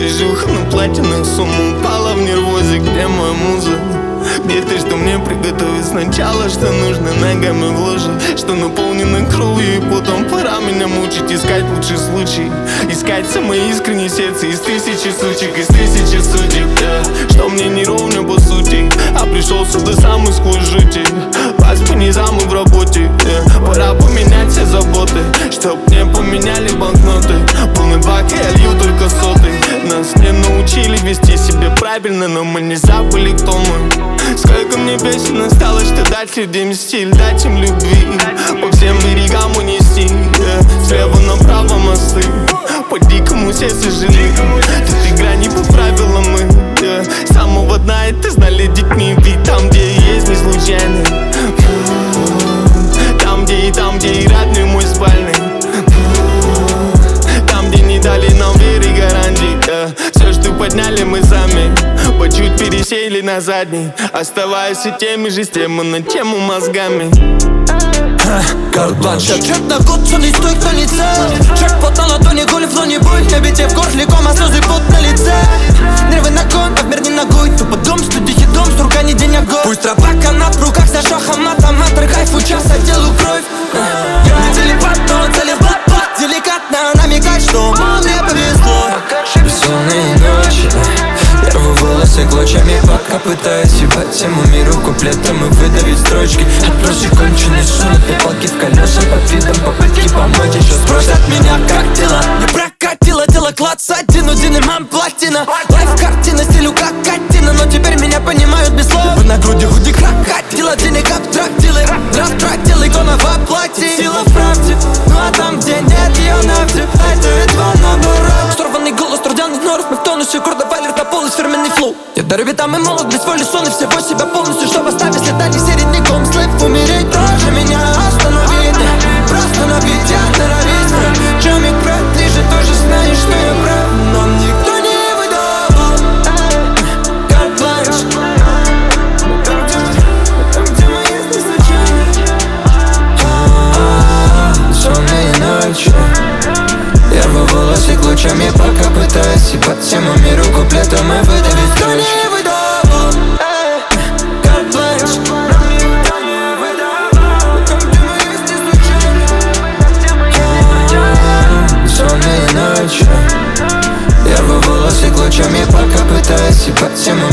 Движуха на платиновую сумму упала в нервозе. Где моя муза? Где ты, что мне приготовить сначала? Что нужно ногами в ложе, что наполнено кровью, и потом пора меня мучить. Искать лучший случай, искать самое искреннее сердце из тысячи сучек, из тысячи судеб, что мне не ровня по сути, а пришел сюда сам и сквозь жути. Вас по низам и в работе, пора поменять все заботы, чтоб мне поменяли банкноты. Полный бак, я лью только соты. Нас не научили вести себя правильно, но мы не забыли, кто мы. Сколько мне песен осталось, что дать людям стиль, дать им любви, по всем берегам унести, слева направо мосты, по дикому сердцу жены. Тут игра не по правилам мы, с самого дна это знали детьми. Ведь там, где есть не случайно, там, где и родной мой спальный, там, где не дали нам веры и гарантий. Все, что подняли мы сами, по чуть пересели на задний, оставаясь все теми же, с темы на тему мозгами. Карт-бланш, чек на год, что не стой, кто не цел. Джекпот на ладони, голи в лоне, бой. На бите в горле, кома, слезы, пот на лице. Нервы на кон, а в мир не ногой. Тупо дом, студии дом, с рука не день, а год. Пусть трава канат в руках, за шахом, матоматор, кайфу, часа, делаю кровь. Не телепат, но цели в блат-блат. Деликатно намекать, что мне повезло. Бессонные ночи, я рву волосы клочьями, пока пытаюсь ебать всему миру куплетом и выдавить строчки. Отбросить конченый шум, палки в колеса под видом попытки помочь. Еще спросят меня, как дела? Не прокатило дело, клацать, один имам платина. Лайф-картина, стилю как картина, но теперь меня понимают без слов. На груди худи крокодила, денег абстрактилы, растратил икона воплоти. Сила в правде, ну а там, где нет ее нафте, это едва наоборот. Сорванный голос, трудяный норов, мы в тонусе, гордо валер на полный фирменный флоу. Я дарю витам и молод, без воли сон и всего себя полностью, чтобы оставить следа не середняком. Слэп умереть, тоже меня остановить, просто набить от ненависти. Чумик, брат, ты же тоже знаешь, что я прав, нам никто не выдал. Карт-бланш, там, где мы есть не случайно. Сонные ночи, я рву волосы клочьями, пока пытаюсь ебать всему миру куплетом и выдавить строчки. Сонные ночи, я рву волосы клочьями, пока пытаюсь ебать всему